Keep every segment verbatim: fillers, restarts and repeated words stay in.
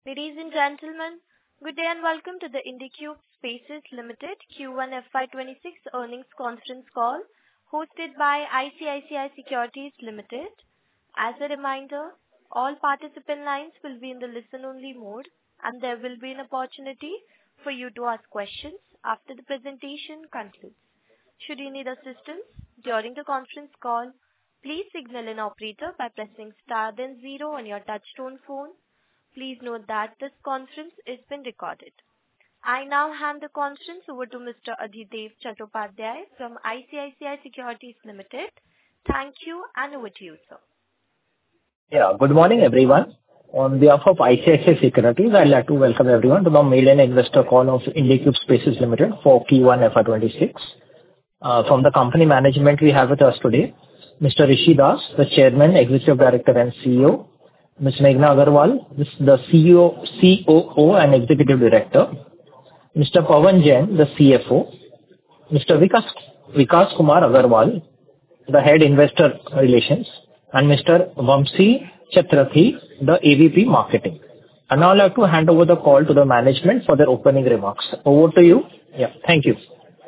Ladies and gentlemen, good day and welcome to the IndiCube Spaces Limited Q one F Y twenty-six earnings conference call hosted by I C I C I Securities Limited. As a reminder, all participant lines will be in the listen-only mode, and there will be an opportunity for you to ask questions after the presentation concludes. Should you need assistance during the conference call, please signal an operator by pressing star then zero on your touchtone phone. Please note that this conference is being recorded. I now hand the conference over to Mister Adhidev Chattopadhyay from I C I C I Securities Limited. Thank you, and over to you, sir. Yeah, good morning, everyone. On behalf of I C I C I Securities, I'd like to welcome everyone to the mail-in investor call of IndiCube Spaces Limited for Q one F Y twenty-six. Uh, from the company management, we have with us today Mister Rishi Das, the Chairman, Executive Director and C E O, Miz Meghna Agarwal, the C E O, C O O and Executive Director, Mister Pawan Jain, the C F O, Mister Vikas, Vikas Kumar Agarwal, the Head Investor Relations, and Mister Vamsi Chatrathi, the A V P Marketing. And now I'd like to hand over the call to the management for their opening remarks. Over to you. Yeah, thank you.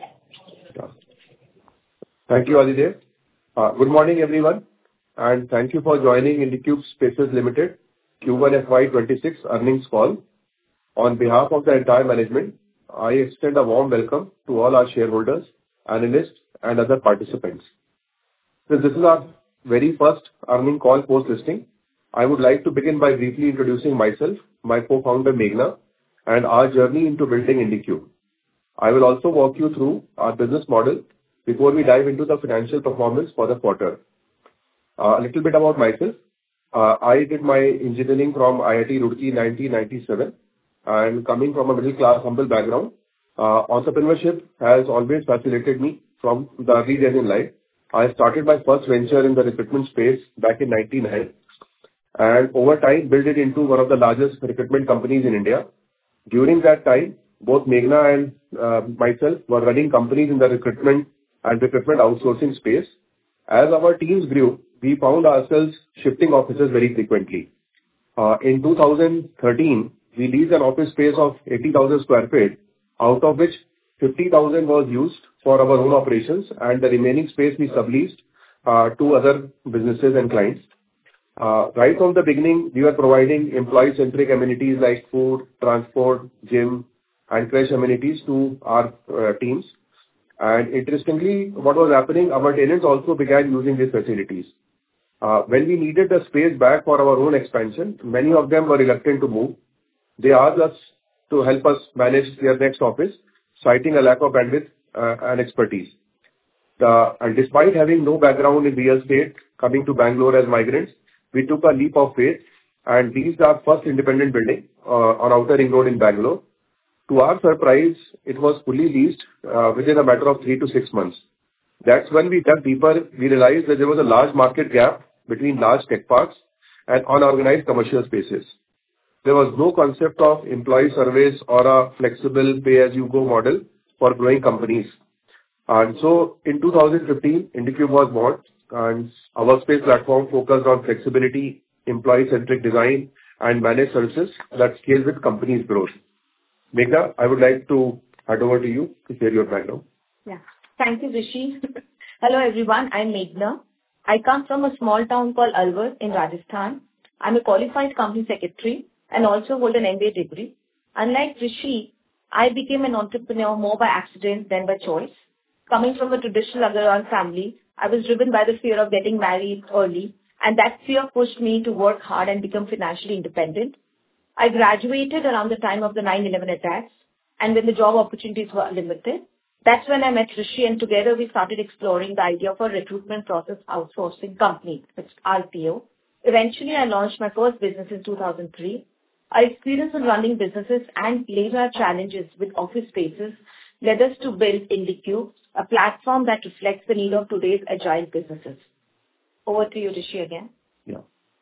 Thank you, Adhidev. Uh, good morning, everyone, and thank you for joining IndiCube Spaces Limited Q one F Y twenty-six earnings call. On behalf of the entire management, I extend a warm welcome to all our shareholders, analysts, and other participants. Since this is our very first earnings call post-listing, I would like to begin by briefly introducing myself, my co-founder Meghna, and our journey into building IndiCube. I will also walk you through our business model before we dive into the financial performance for the quarter. Uh, a little bit about myself. Uh, I did my engineering from I I T Roorkee in nineteen ninety-seven, and coming from a middle-class, humble background, uh, entrepreneurship has always fascinated me from the early days in life. I started my first venture in the recruitment space back in nineteen ninety-nine, and over time built it into one of the largest recruitment companies in India. During that time, both Meghna and uh, myself were running companies in the recruitment and recruitment outsourcing space. As our teams grew, we found ourselves shifting offices very frequently. Uh, in two thousand thirteen, we leased an office space of eighty thousand square feet, out of which fifty thousand was used for our own operations, and the remaining space we subleased uh, to other businesses and clients. Uh, right from the beginning, we were providing employee-centric amenities like food, transport, gym, and crash amenities to our uh, teams. And interestingly, what was happening, our tenants also began using these facilities. Uh, when we needed the space back for our own expansion, many of them were reluctant to move. They asked us to help us manage their next office, citing a lack of bandwidth uh, and expertise. Uh, and despite having no background in real estate, coming to Bangalore as migrants, we took a leap of faith and leased our first independent building uh, on Outer Ring Road in Bangalore. To our surprise, it was fully leased uh, within a matter of three to six months. That's when we dug deeper, we realized that there was a large market gap between large tech parks and unorganized commercial spaces. There was no concept of employee surveys or a flexible pay-as-you-go model for growing companies. And so in two thousand fifteen, IndiCube was born, and our workspace platform focused on flexibility, employee-centric design, and managed services that scale with companies' growth. Meghna, I would like to hand over to you to share your background. Yeah. Thank you, Rishi. Hello, everyone. I'm Meghna. I come from a small town called Alwar in Rajasthan. I'm a qualified company secretary and also hold an M B A degree. Unlike Rishi, I became an entrepreneur more by accident than by choice. Coming from a traditional Agarwal family, I was driven by the fear of getting married early, and that fear pushed me to work hard and become financially independent. I graduated around the time of the nine eleven attacks, and when the job opportunities were limited, that's when I met Rishi, and together we started exploring the idea of a recruitment process outsourcing company, which is R P O. Eventually, I launched my first business in two thousand three. Our experience in running businesses and later challenges with office spaces led us to build IndiCube, a platform that reflects the need of today's agile businesses. Over to you, Rishi, again. Yeah.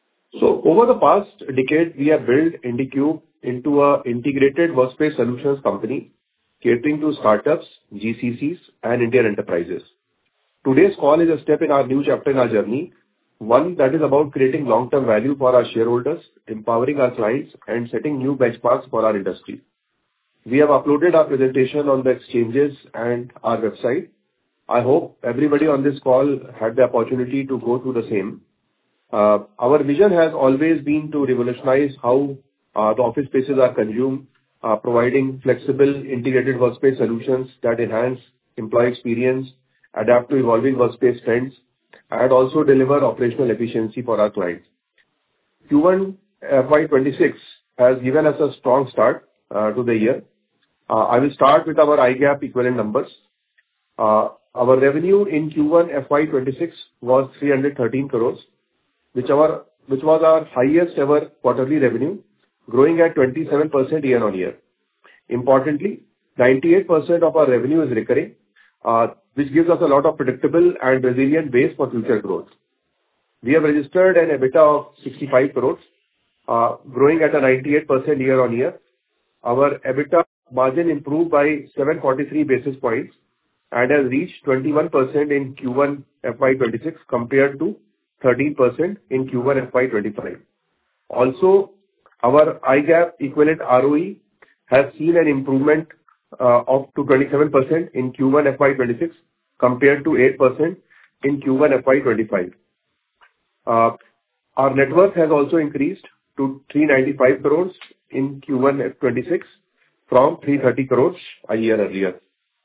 So over the past decade, we have built IndiCube into an integrated workspace solutions company catering to startups, G C Cs, and Indian enterprises. Today's call is a step in our new chapter in our journey. One that is about creating long-term value for our shareholders, empowering our clients, and setting new benchmarks for our industry. We have uploaded our presentation on the exchanges and our website. I hope everybody on this call had the opportunity to go through the same. Uh, our vision has always been to revolutionize how uh, the office spaces are consumed, uh, providing flexible, integrated workspace solutions that enhance employee experience, adapt to evolving workspace trends, and also deliver operational efficiency for our clients. Q one F Y twenty-six has given us a strong start uh, to the year. Uh, I will start with our I GAAP equivalent numbers. Uh, Our revenue in Q one F Y twenty-six was three hundred thirteen crores, which our which was our highest ever quarterly revenue, growing at twenty-seven percent year-on-year. Importantly, ninety-eight percent of our revenue is recurring, uh, which gives us a lot of predictable and resilient base for future growth. We have registered an EBITDA of sixty-five crores, uh, growing at a ninety-eight percent year-on-year. Our EBITDA margin improved by seven hundred forty-three basis points and has reached twenty-one percent in Q one F Y twenty-six compared to thirteen percent in Q one F Y twenty-five. Also, our I GAAP equivalent R O E has seen an improvement uh, of to twenty-seven percent in Q one F Y twenty-six compared to eight percent in Q one F Y twenty-five. Uh, our net worth has also increased to three hundred ninety-five crores in Q one F Y twenty-six from three hundred thirty crores a year earlier.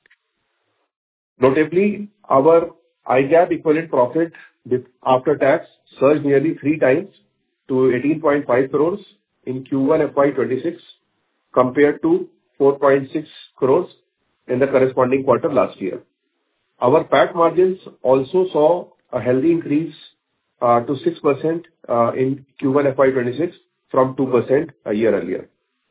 Notably, our I GAAP equivalent profit after tax surged nearly three times to eighteen point five crores in Q one F Y twenty-six compared to four point six crores in the corresponding quarter last year. Our P A T margins also saw a healthy increase uh, to six percent uh, in Q one F Y twenty-six from two percent a year earlier.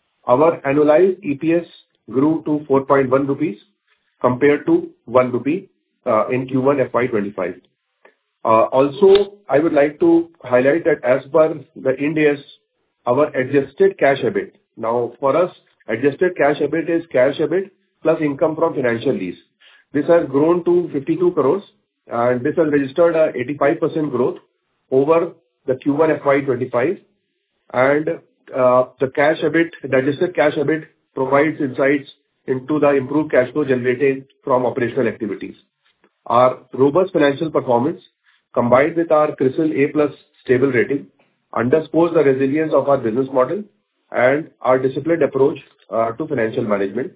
Our annualized E P S grew to four point one rupees compared to one rupee uh, in Q one F Y twenty-five. Uh, also, I would like to highlight that as per the Ind A S, our adjusted cash EBIT. Now, for us, adjusted cash EBIT is cash EBIT plus income from financial lease. This has grown to fifty-two crores, and this has registered a eighty-five percent growth over the Q one F Y twenty-five. And uh, the cash EBIT, the adjusted cash EBIT provides insights into the improved cash flow generated from operational activities. Our robust financial performance, combined with our CRISIL A plus stable rating, underscores the resilience of our business model and our disciplined approach uh, to financial management.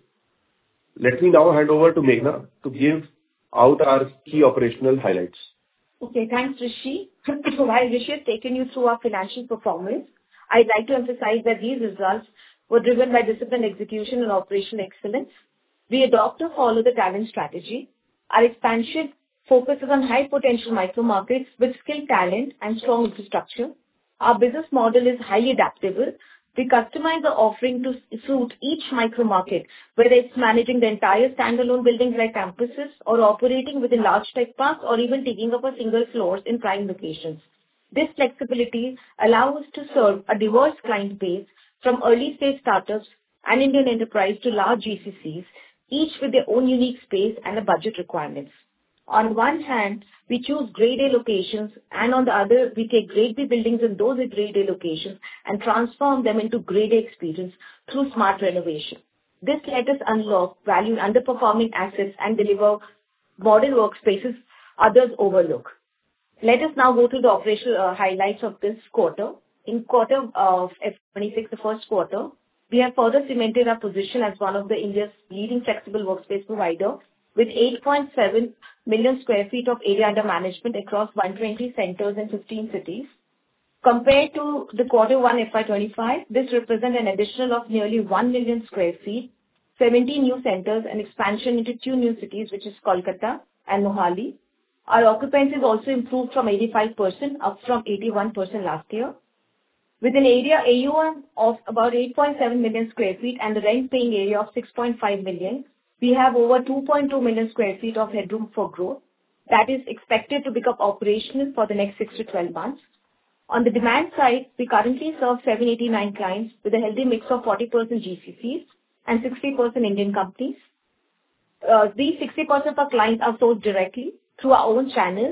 Let me now hand over to Meghna to give out our key operational highlights. Okay, thanks, Rishi. So while Rishi has taken you through our financial performance, I'd like to emphasize that these results were driven by disciplined execution and operational excellence. We adopt or follow the talent strategy. Our expansion focuses on high potential micro markets with skilled talent and strong infrastructure. Our business model is highly adaptable. We customize the offering to suit each micro market, whether it's managing the entire standalone buildings like campuses or operating within large tech parks or even taking up a single floors in prime locations. This flexibility allows us to serve a diverse client base from early stage startups and Indian enterprise to large G C Cs, each with their own unique space and a budget requirements. On one hand, we choose grade A locations, and on the other, we take grade B buildings in those grade A locations and transform them into grade A experience through smart renovation. This let us unlock value in underperforming assets and deliver modern workspaces others overlook. Let us now go through the operational uh, highlights of this quarter. In quarter of F Y twenty-six, the first quarter, we have further cemented our position as one of the India's leading flexible workspace provider with eight point seven million square feet of area under management across one hundred twenty centers in fifteen cities. Compared to the quarter one F Y twenty-five, this represents an additional of nearly one million square feet, seventeen new centers, and expansion into two new cities, which is Kolkata and Mohali. Our occupancy has also improved from eighty-five percent, up from eighty-one percent last year. With an area A U M of about eight point seven million square feet and the rent-paying area of six point five million, we have over two point two million square feet of headroom for growth. That is expected to become operational for the next six to twelve months. On the demand side, we currently serve seven hundred eighty-nine clients with a healthy mix of forty percent G C Cs and sixty percent Indian companies. Uh, these sixty percent of our clients are sourced directly through our own channels,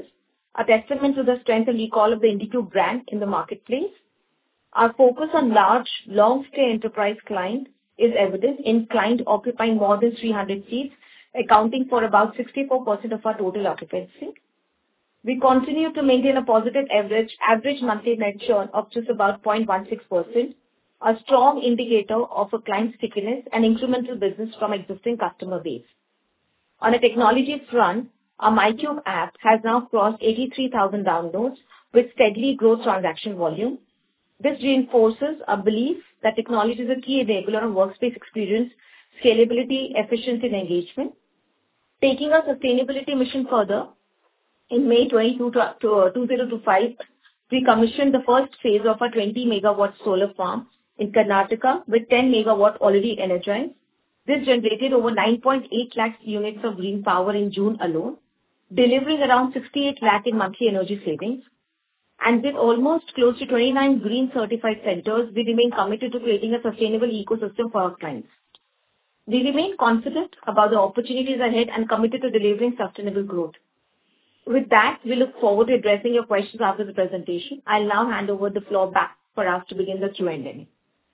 a testament to the strength and recall of the IndiCube brand in the marketplace. Our focus on large, long-stay enterprise client is evident in client occupying more than three hundred seats, accounting for about sixty-four percent of our total occupancy. We continue to maintain a positive average average monthly net churn of just about zero point one six percent, a strong indicator of a client stickiness and incremental business from existing customer base. On a technology front, our MyCube app has now crossed eighty-three thousand downloads with steadily growth transaction volume. This reinforces our belief that technology is a key enabler of workspace experience, scalability, efficiency, and engagement. Taking our sustainability mission further, in May twenty-second, twenty twenty-five, we commissioned the first phase of our twenty megawatt solar farm in Karnataka with ten megawatt already energized. This generated over nine point eight lakh units of green power in June alone, delivering around sixty-eight lakh in monthly energy savings. And with almost close to twenty-nine green certified centers, we remain committed to creating a sustainable ecosystem for our clients. We remain confident about the opportunities ahead and committed to delivering sustainable growth. With that, we look forward to addressing your questions after the presentation. I'll now hand over the floor back for us to begin the Q and A.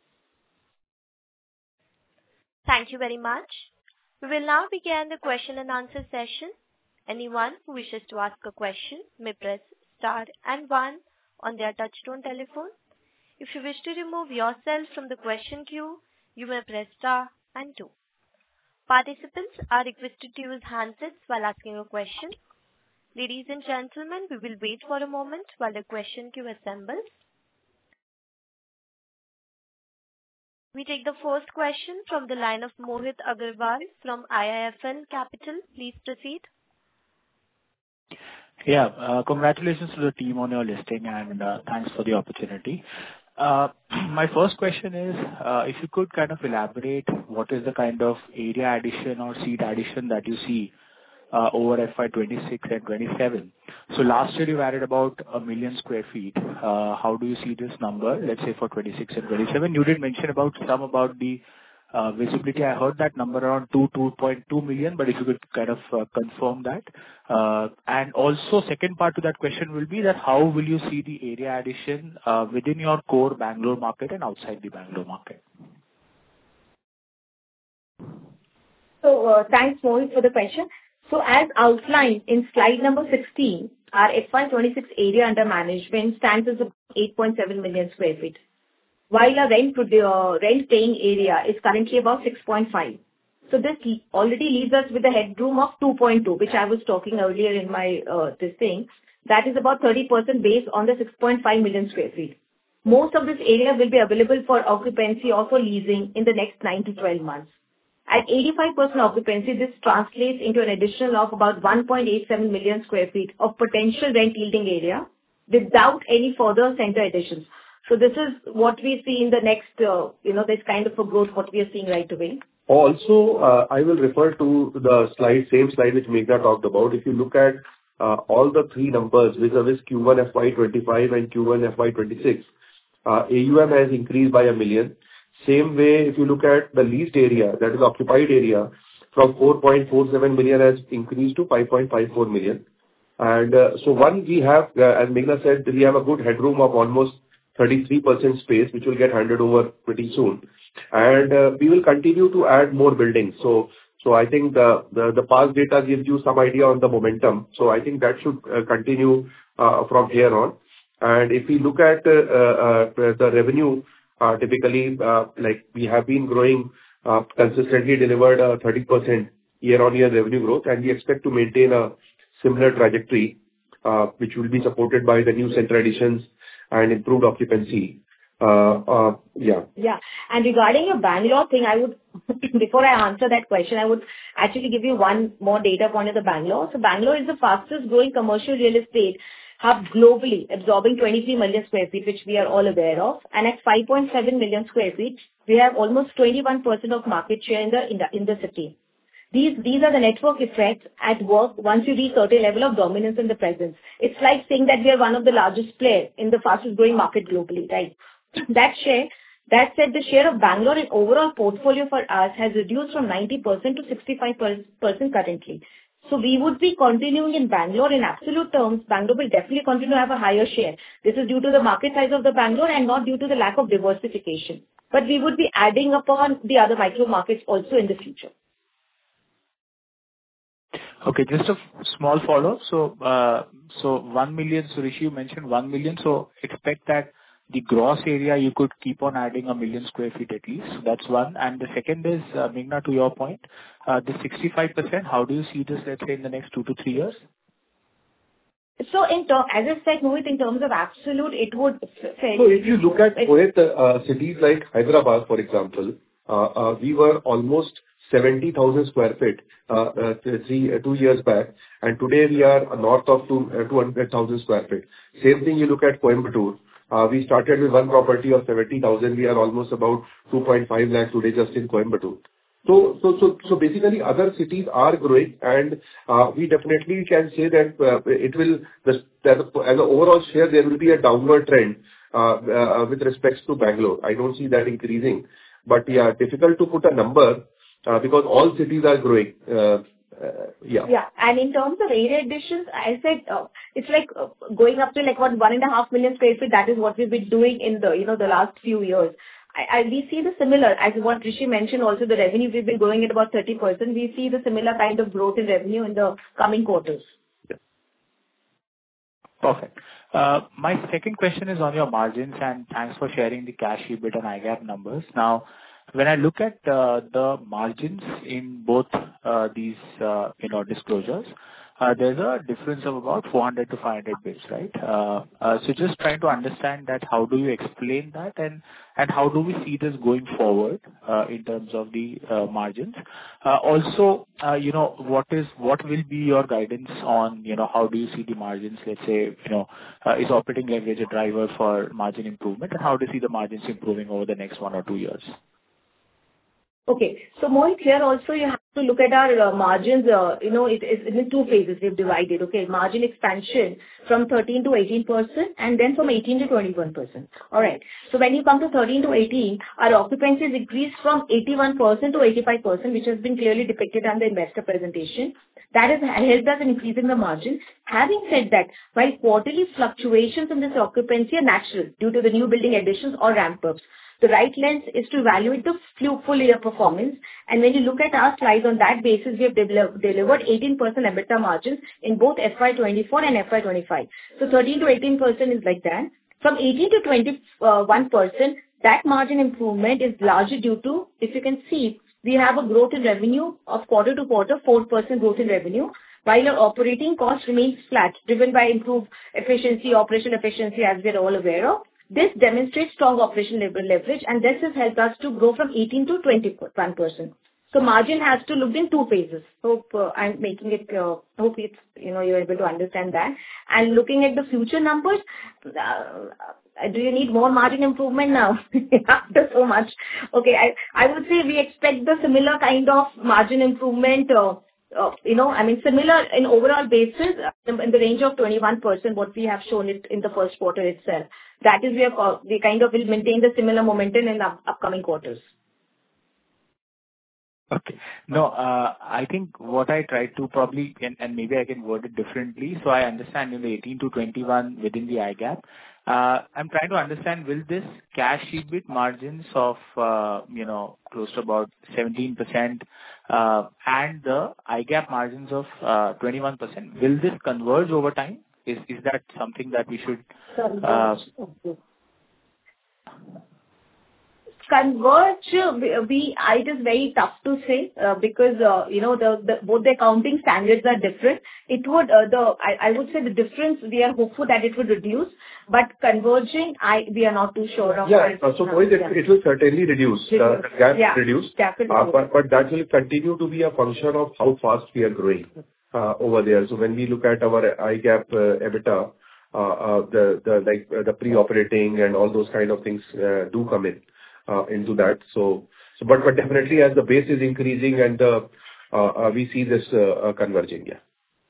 Thank you very much. We will now begin the question and answer session. Anyone who wishes to ask a question may press star and one on their touchtone telephone. If you wish to remove yourself from the question queue, you may press star and two. Participants are requested to use handsets while asking a question. Ladies and gentlemen, we will wait for a moment while the question queue assembles. We take the first question from the line of Mohit Agarwal from I I F L Capital. Please proceed. Yeah, uh, congratulations to the team on your listing and uh, thanks for the opportunity. Uh, my first question is, uh, if you could kind of elaborate what is the kind of area addition or seat addition that you see uh, over F Y twenty-six and twenty-seven. So last year you added about a million square feet. Uh, how do you see this number, let's say for twenty-six and twenty-seven? You did mention about some about the Uh, visibility. I heard that number around two, two point two million, but if you could kind of uh, confirm that. Uh, and also second part to that question will be that how will you see the area addition uh, within your core Bangalore market and outside the Bangalore market? So uh, thanks, Mohit, for the question. So as outlined in slide number sixteen, our F Y twenty-six area under management stands as eight point seven million square feet, while our rent, uh, rent paying area is currently about six point five. So this already leaves us with a headroom of two point two, which I was talking earlier in my uh, this thing. That is about thirty percent based on the six point five million square feet. Most of this area will be available for occupancy or for leasing in the next nine to twelve months. At eighty-five percent occupancy, this translates into an addition of about one point eight seven million square feet of potential rent yielding area without any further center additions. So this is what we see in the next, uh, you know, this kind of a growth what we are seeing right away. Also, uh, I will refer to the slide, same slide which Meghna talked about. If you look at uh, all the three numbers vis-a-vis Q one F Y twenty-five and Q one F Y twenty-six, uh, A U M has increased by a million. Same way, if you look at the leased area, that is occupied area, from four point four seven million has increased to five point five four million. And uh, so one, we have, uh, as Meghna said, we have a good headroom of almost thirty-three percent space, which will get handed over pretty soon. And uh, we will continue to add more buildings. So so I think the, the, the past data gives you some idea on the momentum. So I think that should uh, continue uh, from here on. And if we look at uh, uh, the revenue, uh, typically, uh, like we have been growing, uh, consistently delivered uh, thirty percent year-on-year revenue growth, and we expect to maintain a similar trajectory, uh, which will be supported by the new center additions and improved occupancy. Uh, uh, yeah. Yeah. And regarding your Bangalore thing, I would, before I answer that question, I would actually give you one more data point of the Bangalore. So Bangalore is the fastest growing commercial real estate hub globally, absorbing twenty-three million square feet, which we are all aware of. And at five point seven million square feet, we have almost twenty-one percent of market share in the, in the, in the city. These, these are the network effects at work once you reach certain level of dominance in the presence. It's like saying that we are one of the largest players in the fastest growing market globally, right? That share, that said, the share of Bangalore in overall portfolio for us has reduced from ninety percent to sixty-five percent currently. So we would be continuing in Bangalore. In absolute terms, Bangalore will definitely continue to have a higher share. This is due to the market size of the Bangalore and not due to the lack of diversification. But we would be adding upon the other micro markets also in the future. Okay, just a f- small follow-up. So, uh, so one million, so Rishi, you mentioned one million, so expect that the gross area you could keep on adding a million square feet at least. So that's one. And the second is, uh, Meghna, to your point, uh, the sixty-five percent, how do you see this, let's say, in the next two to three years? So in term, as I said, Mohit, in terms of absolute, it would fairly... So if you look at Mohit, uh, cities like Hyderabad, for example, uh, uh, we were almost seventy thousand square feet uh, uh, three, uh, two years back, and today we are north of two, uh, two hundred thousand square feet. Same thing you look at Coimbatore. Uh, we started with one property of seventy thousand. We are almost about two point five lakh today just in Coimbatore. So, so, so, so basically other cities are growing, and uh, we definitely can say that uh, it will, the, as a as a overall share, there will be a downward trend uh, uh, with respects to Bangalore. I don't see that increasing. But yeah, difficult to put a number uh, because all cities are growing. Uh, uh, yeah. Yeah. And in terms of area additions, I said uh, it's like uh, going up to like what one and a half million square feet. That is what we've been doing in the, you know, the last few years. I, I, we see the similar, as what Rishi mentioned also, the revenue we've been growing at about thirty percent. We see the similar kind of growth in revenue in the coming quarters. Perfect. Uh, My second question is on your margins, and thanks for sharing the cash EBIT and I GAAP numbers. Now, when I look at uh, the margins in both uh, these, uh, you know, disclosures, uh, there's a difference of about four hundred to five hundred basis, right? Uh, uh, So just trying to understand that, how do you explain that, and and how do we see this going forward uh, in terms of the uh, margins? Uh, Also, uh, you know, what is what will be your guidance on, you know, how do you see the margins, let's say, you know, uh, is operating leverage a driver for margin improvement, and how do you see the margins improving over the next one or two years? Okay. So Mohit, here also you have to look at our uh, margins, uh, you know, it is in two phases we've divided. Okay. Margin expansion from thirteen to eighteen percent and then from eighteen to twenty-one percent. All right. So when you come to thirteen to eighteen, our occupancies increased from eighty-one percent to eighty-five percent, which has been clearly depicted on the investor presentation. That has helped us in increasing the margin. Having said that, while quarterly fluctuations in this occupancy are natural due to the new building additions or ramp-ups, the right lens is to evaluate the full year performance. And when you look at our slides on that basis, we have developed, delivered eighteen percent EBITDA margins in both F Y twenty-four and F Y twenty-five. So thirteen to eighteen percent is like that. From eighteen to twenty-one percent, that margin improvement is largely due to, if you can see, we have a growth in revenue of quarter to quarter, four percent growth in revenue, while our operating cost remains flat, driven by improved efficiency, operational efficiency, as we're all aware of. This demonstrates strong operational leverage, and this has helped us to grow from eighteen to twenty-one percent. So margin has to look in two phases. Hope uh, I'm making it, uh, hope it's, you know, you're able to understand that. And looking at the future numbers, uh, do you need more margin improvement now after so much? Okay, I, I would say we expect the similar kind of margin improvement, uh, Uh, you know, I mean, similar in overall basis, uh, in the range of twenty-one percent, what we have shown it in the first quarter itself. That is, we are, uh, we kind of will maintain the similar momentum in the up- upcoming quarters. Okay. No, uh, I think what I tried to probably, and, and maybe I can word it differently. So I understand in the eighteen to twenty-one within the I GAAP. Uh, I'm trying to understand, will this cash EBIT margins of, uh, you know, close to about seventeen percent, uh, and the I GAAP margins of, uh, twenty-one percent, will this converge over time? Is, is that something that we should, uh, Converge, we, we- it is very tough to say, uh, because, uh, you know, the, the, both the accounting standards are different. It would, uh, the, I, I would say the difference, we are hopeful that it would reduce, but converging, I, we are not too sure of. Yeah. So Mohit, it, it will certainly reduce. The gap Yeah, reduce. definitely. Uh, but, but that will continue to be a function of how fast we are growing, uh, over there. So when we look at our I GAAP, uh, EBITDA, uh, uh, the, the, like, uh, the pre-operating and all those kind of things, uh, do come in. Uh, into that. So, so but, but definitely as the base is increasing and uh, uh, we see this uh, uh, converging, yeah.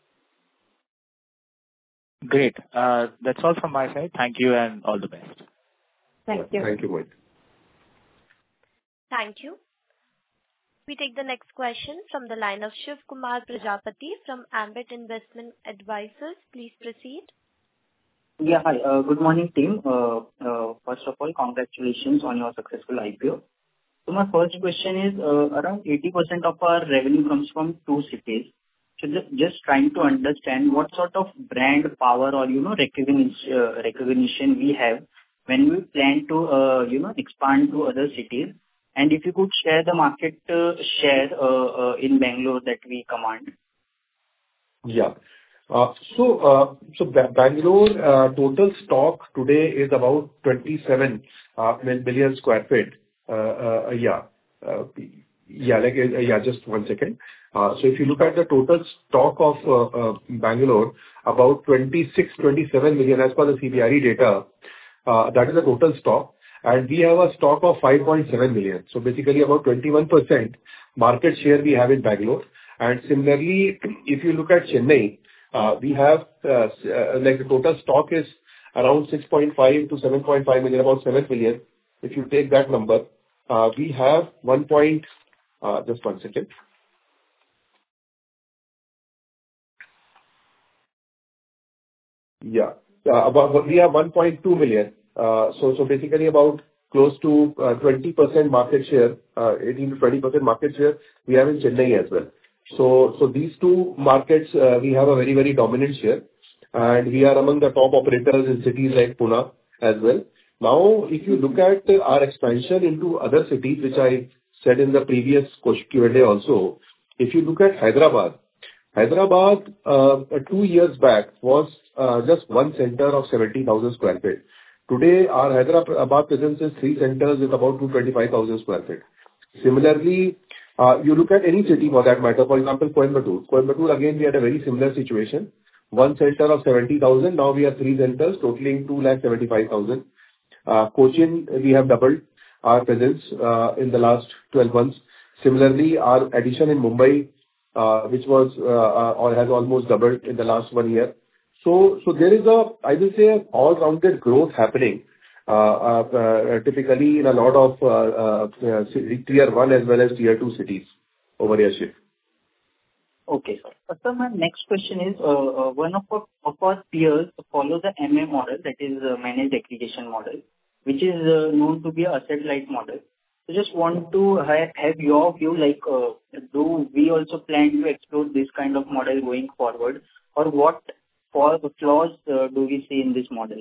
Great. Uh, That's all from my side. Thank you and all the best. Thank you. Thank you, Mohit. Thank you. We take the next question from the line of Shiv Kumar Prajapati from Ambit Investment Advisors. Please proceed. Yeah, hi. Uh, good morning, team. Uh, uh, first of all, congratulations on your successful I P O. So my first question is, uh, around eighty percent of our revenue comes from two cities. So just, just trying to understand what sort of brand power or, you know, recognition, uh, recognition we have when we plan to, uh, you know, expand to other cities. And if you could share the market uh, share uh, uh, in Bangalore that we command. Yeah. Uh, So, uh, so Ba- Bangalore uh, total stock today is about twenty-seven uh, mil- million square feet. Uh, uh, Yeah. Uh, Yeah, like, uh, yeah, just one second. Uh, So if you look at the total stock of uh, uh, Bangalore, about twenty-six, twenty-seven million as per the C B R E data, uh, that is the total stock. And we have a stock of five point seven million. So basically about twenty-one percent market share we have in Bangalore. And similarly, if you look at Chennai, uh, we have uh, s- uh, like the total stock is around six point five to seven point five million, about seven million. If you take that number, uh, we have one point, uh, just one second. Yeah. Uh, About, we have one point two million. Uh, So so basically about close to uh, twenty percent market share, uh, eighteen to twenty percent market share we have in Chennai as well. So so these two markets, uh, we have a very, very dominant share, and we are among the top operators in cities like Pune as well. Now, if you look at uh, our expansion into other cities, which I said in the previous question Q and A also, if you look at Hyderabad, Hyderabad, uh, two years back was uh, just one center of seventy thousand square feet. Today, our Hyderabad presence is three centers with about two hundred twenty-five thousand square feet. Similarly, uh, you look at any city for that matter, for example, Coimbatore. Coimbatore, again, we had a very similar situation. One center of seventy thousand, now we have three centers totaling two lakh seventy-five thousand. Uh, Cochin, we have doubled our presence uh, in the last twelve months. Similarly, our addition in Mumbai, uh, which was uh, uh, or has almost doubled in the last one year. So so there is a, I will say, an all-rounded growth happening, uh, uh, uh, typically in a lot of uh, uh, uh, ci- tier one as well as tier two cities over here, Shiv. Okay, sir. Uh, Sir, my next question is, uh, uh, one of our, of our peers follow the M A model, that is uh, managed aggregation model, which is uh, known to be a asset-light model. So just want to have, have your view, like, uh, do we also plan to explore this kind of model going forward, or what for the flaws uh, do we see in this model?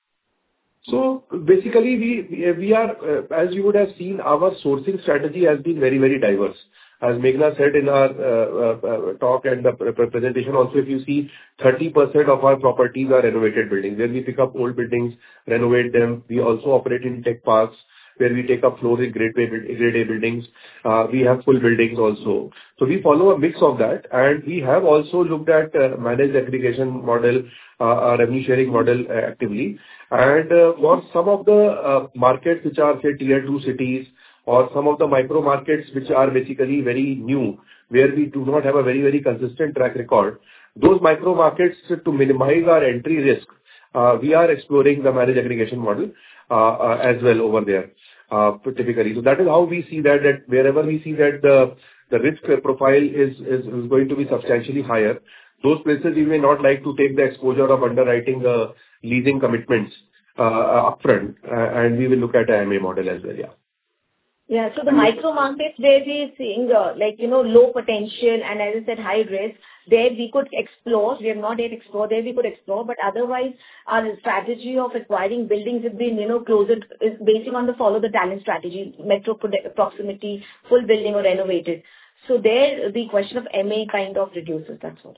So basically, we we we are, uh, as you would have seen, our sourcing strategy has been very, very diverse. As Meghna said in our uh, uh, uh, talk and the pre- pre- presentation also, if you see, thirty percent of our properties are renovated buildings, where we pick up old buildings, renovate them. We also operate in tech parks, where we take up floors in Grade A buil- Grade A buildings. Uh, We have full buildings also. So we follow a mix of that, and we have also looked at uh, managed aggregation model, uh, uh, revenue sharing model uh, actively. And uh, for some of the uh, markets which are, say, tier two cities, or some of the micro markets which are basically very new, where we do not have a very, very consistent track record, those micro markets, to minimize our entry risk, uh, we are exploring the managed aggregation model uh, uh, as well over there, uh, typically. So that is how we see that, that wherever we see that the the risk profile is is is going to be substantially higher, those places we may not like to take the exposure of underwriting the leasing commitments uh, uh, upfront, uh, and we will look at a M A model as well, yeah. Yeah. So the micro markets where we are seeing, uh, like, you know, low potential and, as I said, high risk, there we could explore. We have not yet explored. There we could explore, but otherwise, our strategy of acquiring buildings has been, you know, closer, is basing on the follow the talent strategy, metro pro- proximity, full building or renovated. So there, the question of M A kind of reduces, that's all.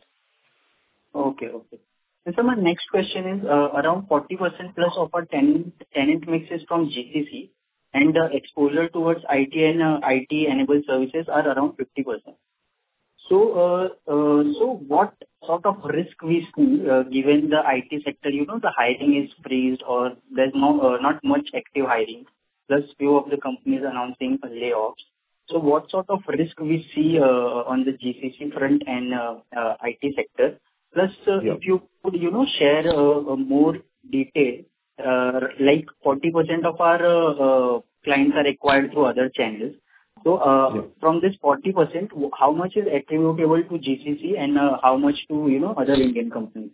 Okay, okay. And so my next question is, uh, around forty percent plus of our tenant tenant mix is from G C C, and uh, exposure towards I T and uh, I T-enabled services are around fifty percent. So, uh, uh, so what sort of risk we see, uh, given the I T sector, you know, the hiring is freezed or there's no, uh, not much active hiring, plus few of the companies announcing uh, layoffs. So what sort of risk we see uh, on the G C C front and uh, uh, I T sector? Plus, uh, Yeah. if you could, you know, share uh, uh, more detail, uh, like forty percent of our uh, uh, clients are acquired through other channels. So uh, Yeah. from this forty percent, w- how much is attributable to G C C and uh, how much to, you know, other Indian companies?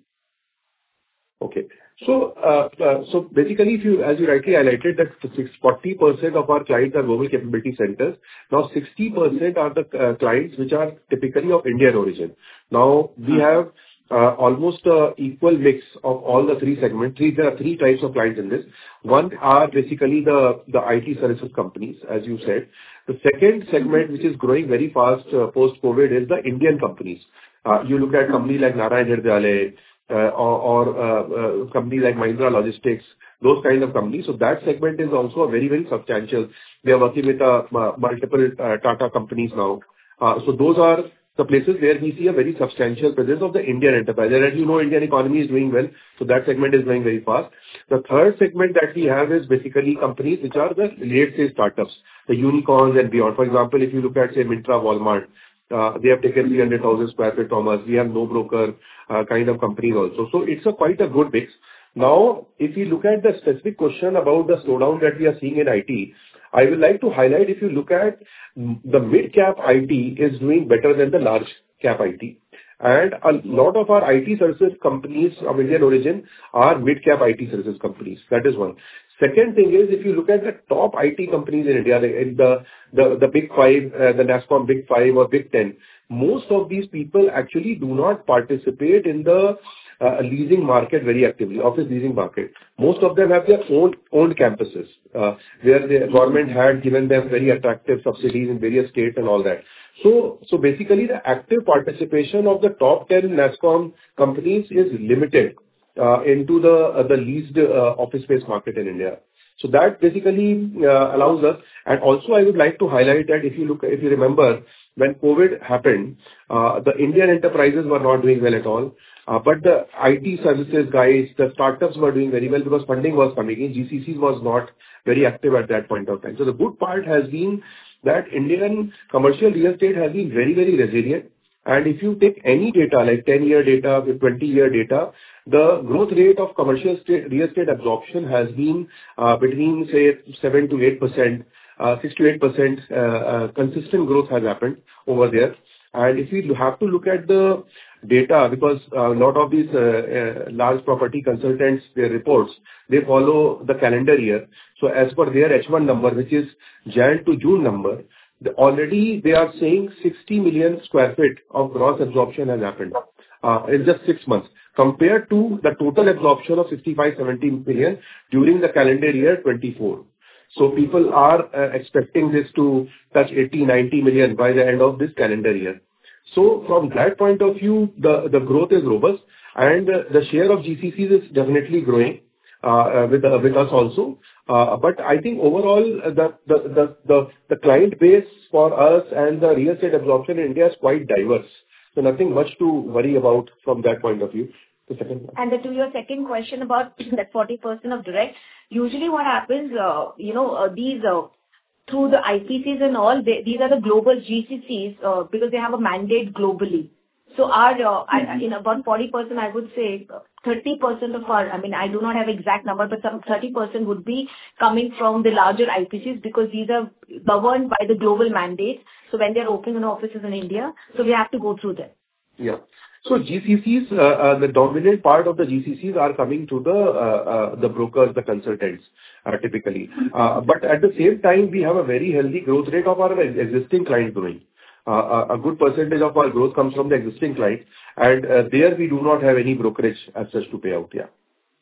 Okay. So, uh, uh, so basically, if you, as you rightly highlighted, that six- forty percent of our clients are global capability centers. Now, sixty percent are the uh, clients which are typically of Indian origin. Now, we have uh, almost a equal mix of all the three segments. Three, there are three types of clients in this. One are basically the, the I T services companies, as you said. The second segment, which is growing very fast, uh, post-COVID, is the Indian companies. Uh, You look at companies like Narayan Hrudayalaya, uh, or or uh, uh, companies like Mahindra Logistics, those kind of companies. So that segment is also a very, very substantial. We are working with uh, mu- multiple uh, Tata companies now. Uh, So those are the places where we see a very substantial presence of the Indian enterprise. And as you know, Indian economy is doing well, so that segment is growing very fast. The third segment that we have is basically companies which are the late-stage startups, the unicorns and beyond. For example, if you look at, say, Myntra, Walmart, uh, they have taken three hundred thousand square feet from us. We have no broker uh, kind of companies also. So it's a quite a good mix. Now, if you look at the specific question about the slowdown that we are seeing in I T, I would like to highlight, if you look at mm, the mid-cap I T is doing better than the large cap I T. And a lot of our I T services companies of Indian origin are mid-cap I T services companies. That is one. Second thing is, if you look at the top I T companies in India, the in the the the Big Five, uh, the NASSCOM Big Five or Big Ten, most of these people actually do not participate in the uh, leasing market very actively, office leasing market. Most of them have their own owned campuses, uh, where the government had given them very attractive subsidies in various states and all that. So so basically, the active participation of the top ten NASSCOM companies is limited uh, into the uh, the leased uh, office space market in India. So that basically uh, allows us. And also, I would like to highlight that if you look, if you remember, when COVID happened, uh, the Indian enterprises were not doing well at all. Uh, But the I T services guys, the startups were doing very well because funding was coming in. G C C was not very active at that point of time. So the good part has been that Indian commercial real estate has been very, very resilient. And if you take any data, like ten-year data with twenty-year data, the growth rate of commercial sta- real estate absorption has been uh, between, say, seven to eight percent, uh, six to eight percent uh, uh, consistent growth has happened over there. And if we have to look at the data, because a lot of these uh, uh, large property consultants, their reports, they follow the calendar year. So as per their H one number, which is Jan to June number, the- already they are saying sixty million square feet of gross absorption has happened uh, in just six months, compared to the total absorption of sixty-five, seventy million during the calendar year twenty-four. So people are uh, expecting this to touch eighty, ninety million by the end of this calendar year. So from that point of view, the the growth is robust, and uh, the share of G C Cs is definitely growing uh, uh, with uh, with us also. Uh, But I think overall, uh, the the the the the client base for us and the real estate absorption in India is quite diverse. So nothing much to worry about from that point of view. The second one. And then to your second question about that forty percent of direct, usually what happens, uh, you know, uh, these uh, through the I P Cs and all, they, these are the global G C Cs uh, because they have a mandate globally. So our, uh, I, in about forty percent, I would say uh, thirty percent of our, I mean, I do not have exact number, but some thirty percent would be coming from the larger I P Cs because these are governed by the global mandates. So when they're opening offices in India, so we have to go through them. Yeah. So G C Cs, uh, uh, the dominant part of the G C Cs are coming to the uh, uh, the brokers, the consultants, uh, typically. Uh, But at the same time, we have a very healthy growth rate of our existing client growing. Uh, A a good percentage of our growth comes from the existing clients, and uh, there we do not have any brokerage as such to pay out. Yeah.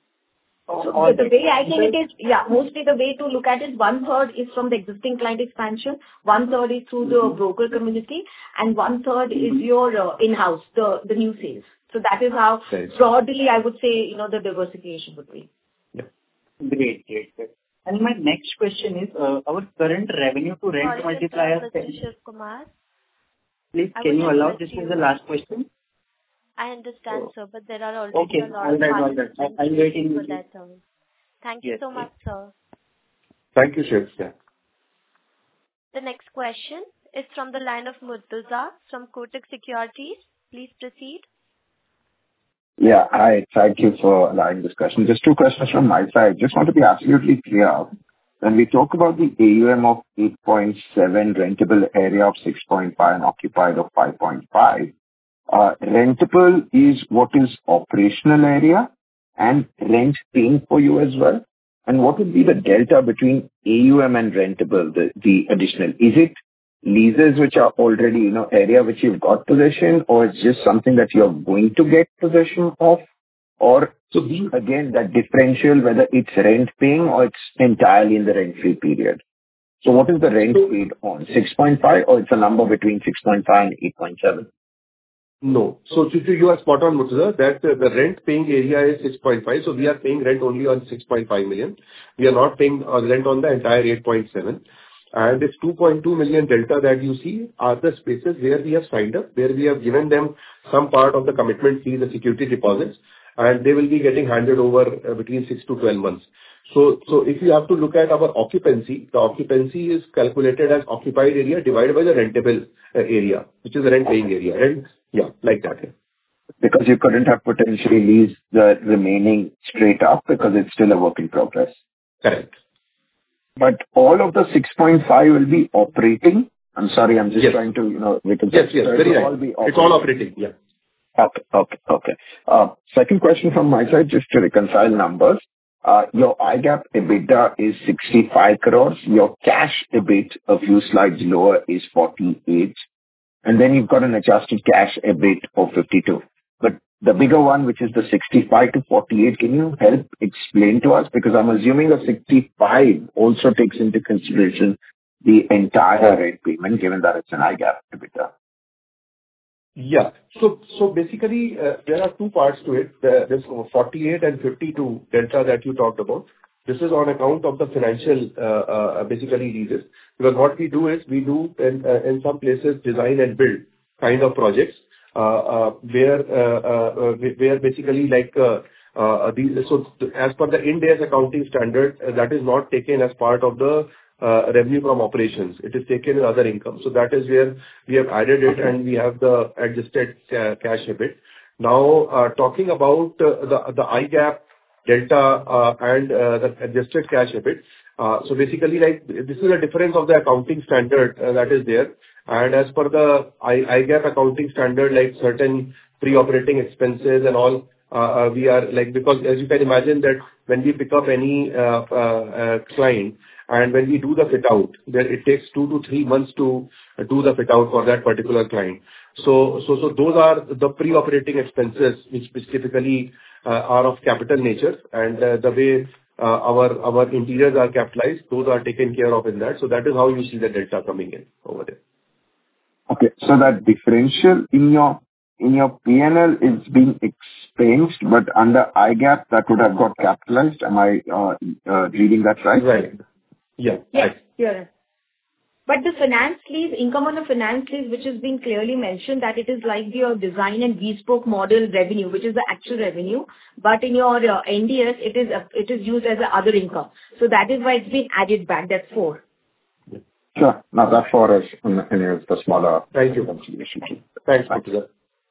So the the way I think it is, yeah, mostly the way to look at it, one third is from the existing client expansion, one third is through the broker community, and one third is your uh, in-house, the the new sales. So that is how Right. broadly I would say, you know, the diversification would be. Yeah. Great, great, great. And my next question is, uh, our current revenue to rent Sorry to multiplier. interrupt, Mister Shiv Kumar. Please, I can would you allow request this is you- the last question? I understand, Oh. sir, but there are already Okay, a lot all of right, all right. I- participants I'm waiting for with you. that turn. Thank you Yes, so yes. much, sir. Thank you, Shiv. Yeah. The next question is from the line of Murtuza from Kotak Securities. Please proceed. Yeah. Hi. Thank you for allowing this question. Just two questions from my side. Just want to be absolutely clear. when we talk about the A U M of eight point seven, rentable area of six point five, and occupied of five point five, uh, rentable is what is operational area and rent paying for you as well? And what would be the delta between A U M and rentable, the, the additional? Is it leases which are already, you know, area which you've got possession, or it's just something that you're going to get possession of? Or so again, that differential, whether it's rent paying or it's entirely in the rent-free period. So what is the rent paid on? six point five, or it's a number between six point five and eight point seven? No. So so you are spot on, Murtuza, that uh, the rent paying area is six point five. So we are paying rent only on six point five million. We are not paying uh, rent on the entire eight point seven. And this two point two million delta that you see are the spaces where we have signed up, where we have given them some part of the commitment fee, the security deposits, and they will be getting handed over uh, between six to twelve months. So, so if you have to look at our occupancy, the occupancy is calculated as occupied area divided by the rentable uh, area, which is the rent paying area. And yeah, like that. Yeah. Because you couldn't have potentially leased the remaining straight up because it's still a work in progress. Correct. But all of the six point five will be operating. I'm sorry, I'm just yes. trying to, you know, because yes, yes, very right. All be it's all operating. Yeah. Okay, okay, okay. Uh, second question from my side, just to reconcile numbers. Uh, your I GAAP EBITDA is sixty-five crores. Your cash EBIT, a few slides lower, is forty-eight. And then you've got an adjusted cash EBIT of fifty-two. But the bigger one, which is the sixty-five to forty-eight, can you help explain to us? Because I'm assuming the sixty-five also takes into consideration the entire rent payment, given that it's an I GAAP EBITDA. Yeah. So so basically, uh, there are two parts to it. The- This forty-eight and fifty-two delta that you talked about, this is on account of the financial, uh, uh, basically leases. Because what we do is, we do in uh, in some places design and build kind of projects, uh, uh, where uh, uh, uh, where basically like uh, uh, these. So as per the Ind AS accounting standard, uh, that is not taken as part of the Uh, revenue from operations. It is taken in other income. So that is where we have added it, and we have the adjusted uh, cash EBIT. Now, uh, talking about uh, the the I GAAP delta uh, and uh, the adjusted cash EBIT. Uh, So basically, like, this is a difference of the accounting standard uh, that is there. And as per the I I GAAP accounting standard, like certain pre-operating expenses and all, uh, uh, we are like, because as you can imagine that when we pick up any uh, uh, uh, client, and when we do the fit out, then it takes two to three months to do the fit out for that particular client. So, so, so those are the pre-operating expenses, which, which typically uh, are of capital nature, and uh, the way uh, our our interiors are capitalized, those are taken care of in that. So that is how you see the delta coming in over there. Okay, so that differential in your in your P and L is being expensed, but under I GAAP that would have got capitalized. Am I uh, uh, reading that right? Right. Yeah. Yes, Right. you're right. But the finance lease, income on the finance lease, which has been clearly mentioned, that it is like your design and bespoke model revenue, which is the actual revenue. But in your uh, N D S, it is uh, it is used as a other income. So that is why it's been added back. That's four. Sure. Now that for us, and it's the smaller. Thank you. Thanks, Murtuza.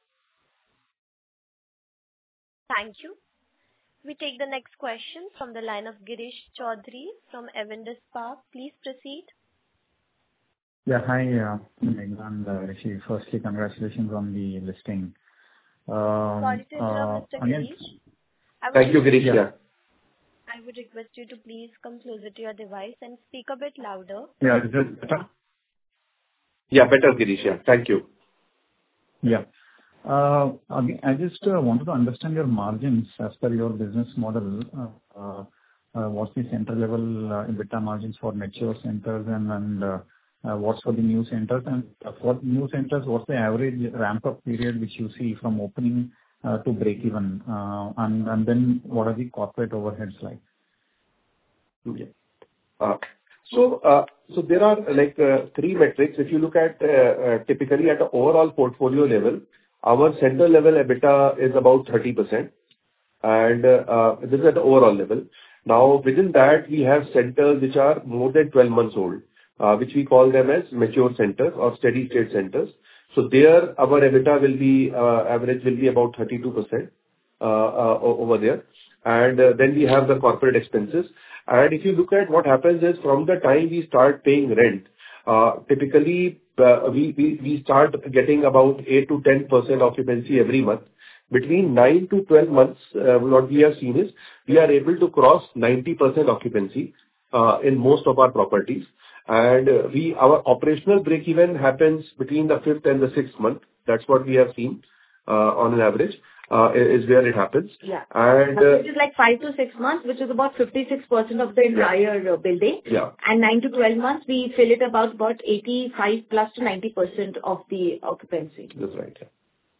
Thank you. We take the next question from the line of Girish Chaudhary from Avendus Spark. Please proceed. Yeah, hi, uh, Meghna and uh, Rishi. Firstly, congratulations on the listing. Um, Sorry to interrupt, uh, Mister again- Girish. I would Thank you, Girish. Yeah. Yeah. I would request you to please come closer to your device and speak a bit louder. Yeah, is it better? Yeah, better, Girish. Yeah. Thank you. Yeah. Uh, Again, I just uh, wanted to understand your margins as per your business model. Uh, uh, uh, What's the center level uh, EBITDA margins for mature centers, and and uh, uh, what's for the new centers? And uh, for new centers, what's the average ramp-up period which you see from opening uh, to break even? Uh, And and then what are the corporate overheads like? Yeah. Uh, So, uh, so there are like uh, three metrics. If you look at uh, uh, typically at the overall portfolio level, our center level EBITDA is about thirty percent, and uh, uh, this is at the overall level. Now, within that, we have centers which are more than twelve months old, uh, which we call them as mature centers or steady state centers. So there, our EBITDA will be uh, average will be about thirty-two percent uh, uh, o- over there. and uh, then we have the corporate expenses. And if you look at what happens is from the time we start paying rent, uh, typically uh, we, we, we start getting about eight to ten percent occupancy every month. Between nine to twelve months, uh, what we have seen is we are able to cross ninety percent occupancy uh, in most of our properties. And uh, we our operational break-even happens between the fifth and the sixth month. That's what we have seen uh, on an average, uh, is where it happens. Yeah. And uh, which is like five to six months, which is about fifty-six percent of the entire uh, building. Yeah. And nine to twelve months, we fill it about about eighty-five plus to ninety percent of the occupancy. That's right. Yeah.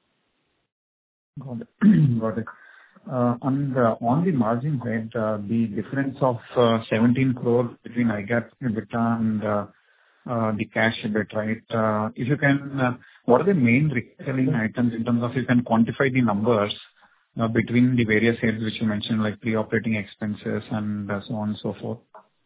Got it. Got it. Uh, And uh, on the margin side, uh, the difference of uh, seventeen crore between I GAAP EBITDA and uh, uh, the cash EBIT, right? Uh, If you can, uh, what are the main recurring items in terms of you can quantify the numbers uh, between the various heads which you mentioned, like pre-operating expenses and uh, so on and so forth?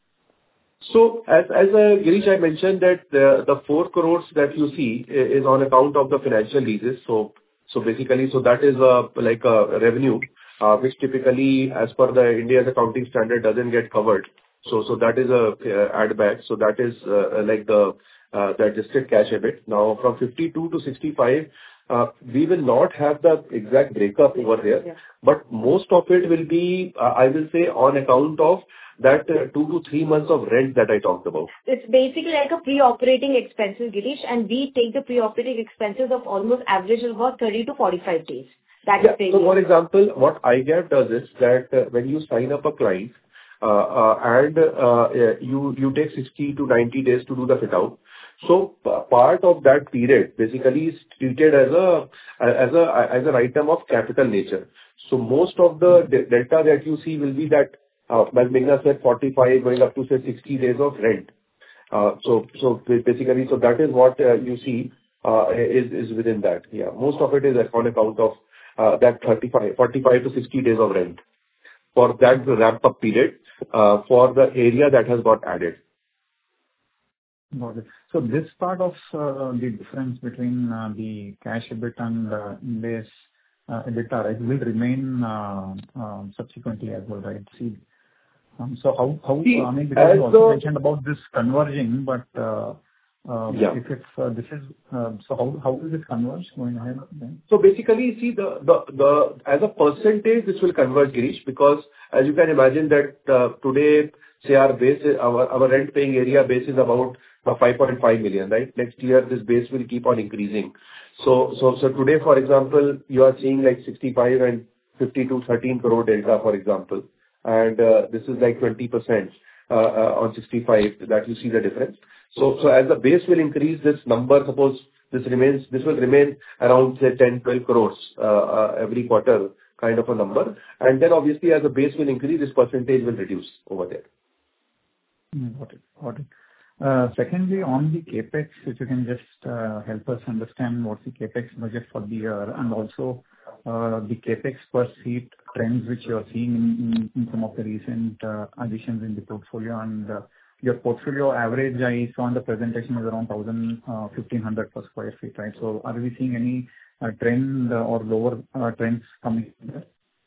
So as as uh, Girish, I mentioned that the the four crores that you see i- is on account of the financial leases. So so basically, so that is uh, like a revenue uh, which typically, as per the India's accounting standard, doesn't get covered. So so that is a uh, add back. So that is uh, like the uh, the adjusted cash EBIT. Now, from fifty-two to sixty-five, uh, we will not have the exact breakup over there, Yeah. but most of it will be, uh, I will say, on account of that uh, two to three months of rent that I talked about. It's basically like a pre-operating expenses, Girish, and we take the pre-operating expenses of almost average of about thirty to forty-five days. That Yeah. is paid. So for example, what I G A P does is that uh, when you sign up a client, uh, uh, and uh, uh, you you take sixty to ninety days to do the fit out. So p- part of that period basically is treated as a as a as an item of capital nature. So most of the de- delta that you see will be that, uh, as Meghna said, forty-five going up to say sixty days of rent. Uh, So so ba- basically, so that is what uh, you see uh, is is within that. Yeah. Most of it is on account of uh, that thirty-five, forty-five to sixty days of rent for that ramp-up period uh, for the area that has got added. Got it. So this part of uh, the difference between uh, the cash EBIT and uh, base uh, EBITDA, right, will remain uh, uh, subsequently as well, right? See, um, so how, how See, I mean, because as you also the- mentioned about this converging, but uh, uh, Yeah. if it's uh, this is, uh, so how how will this converge going ahead then? So basically, see, the the the as a percentage, this will converge, Girish, because as you can imagine that uh, today, say our base, is- our our rent paying area base is about uh, five point five million, right? Next year, this base will keep on increasing. So so so today, for example, you are seeing like sixty-five and fifty to thirteen crore delta, for example, and uh, this is like twenty percent uh, uh, on sixty-five, that you see the difference. So so as the base will increase, this number, suppose this remains, this will remain around, say, ten, twelve crores uh, uh, every quarter, kind of a number. And then obviously, as the base will increase, this percentage will reduce over there. Mm, Got it. Got it. Uh, Secondly, on the CapEx, if you can just uh, help us understand what's the CapEx budget for the year, and also uh, the CapEx per seat trends which you are seeing in in in some of the recent uh, additions in the portfolio. And uh, your portfolio average, I saw in the presentation, is around one thousand, uh, fifteen hundred per square feet, right? So are we seeing any uh, trend uh, or lower uh, trends coming there?